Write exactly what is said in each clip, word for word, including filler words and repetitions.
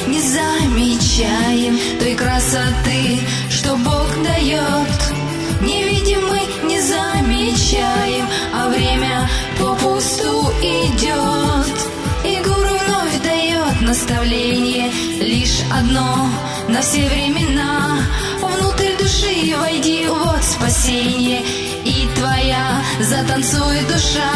не замечаем той красоты, что Бог дает. Не видим мы, не замечаем, а время попусту идет. И гуру вновь дает наставление лишь одно на все времена: внутрь души войди, вот спасение, и твоя затанцует душа.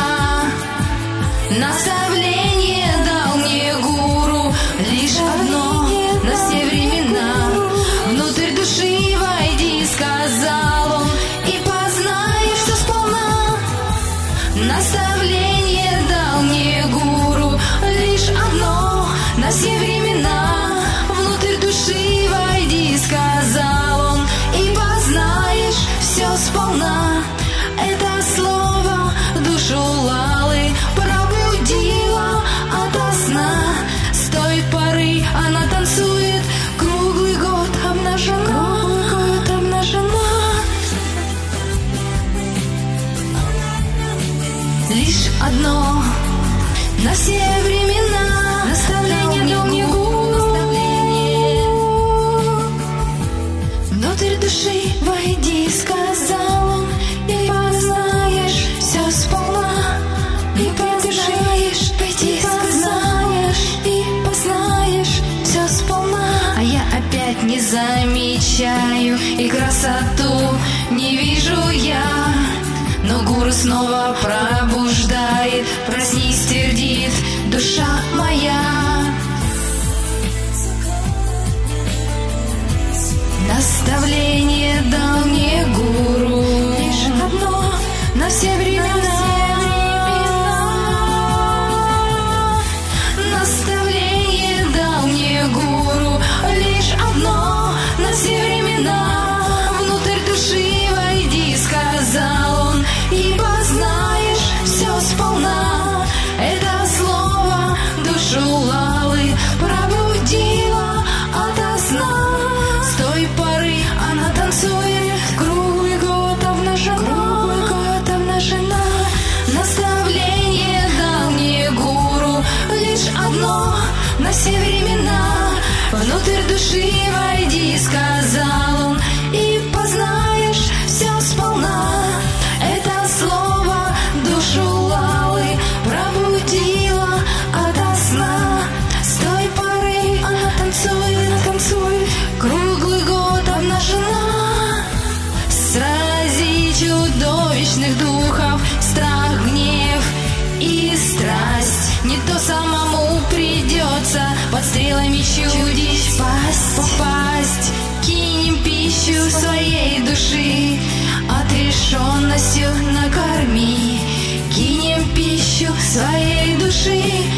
Наставление дал мне гуру лишь одно на все времена: внутрь души войди, сказал он, и познаешь все сполна. Наставление дал мне гуру лишь одно на все времена: внутрь души войди, сказал он, и познаешь все сполна. Это слово душу Лалы пробудило ото сна. С той поры она танцует круглый год обнажена. Круглый год обнажена. Лишь одно на все времена наставление дал мне гуру. Внутрь души войди, сказал он, и познаешь все сполна. И познаешь, пойди, познаешь, и познаешь все сполна. А я опять не замечаю, и красоту не вижу я. Но гуру снова пробуждает: проснись, твердит душа моя. Наставление дал мне гуру лишь одно на все времена. Наставление дал мне гуру лишь одно на все времена: внутрь души войди, сказал он, и познаешь все сполна. Это слово душу Лалы пробудило ото сна. С той поры она танцует круглый год обнажена. Круглый год обнажена. Наставление дал мне гуру лишь одно на все времена: внутрь души войди, сказал он, и познаешь все сполна. Это слово душу Лалы пробудило ото сна. С той поры она танцует, танцует круглый год обнажена. Срази чудовищных духов, страх, гнев и страсть. Не то самому придется под стрелами чудищ пасть, попасть. Кинем пищу своей души, отрешенностью накорми. Кинем пищу своей души,